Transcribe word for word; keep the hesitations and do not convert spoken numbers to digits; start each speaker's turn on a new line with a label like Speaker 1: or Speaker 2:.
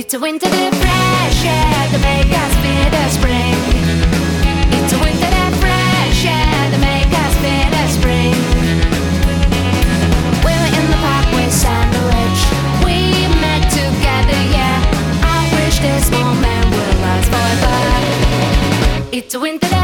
Speaker 1: It's a winter that fresh air that make us feel the spring. It's a winter that fresh air that make us feel the spring. We were in the park with sandwich. We met together, yeah. I wish this moment will last forever. It's a winter that